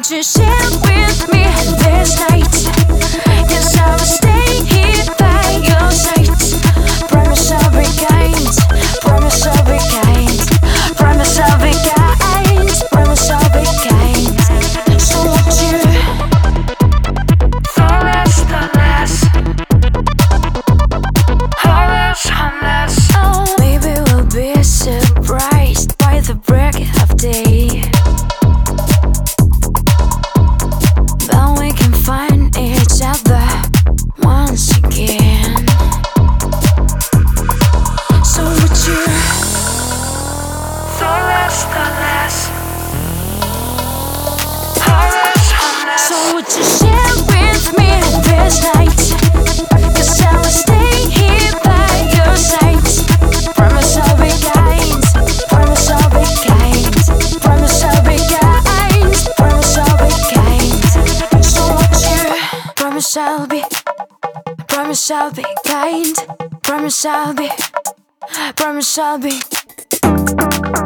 would you share with me this night? Yes, I will stay here by your side. Promise I'll be kind. Promise I'll be kind. Promise I'll be kind. Promise I'll be kind. So would you? Oh, maybe we'll be surprised by the break of day. Then we can find each other once again. So would you? So would you share with me this night? 'Cause I will stay here by your side. Promise I'll be kind. Promise I'll be kind. Promise I'll be kind. Promise I'll be kind. So would you? Promise I'll be. Promise I'll be kind. Promise I'll be. Promise I'll be.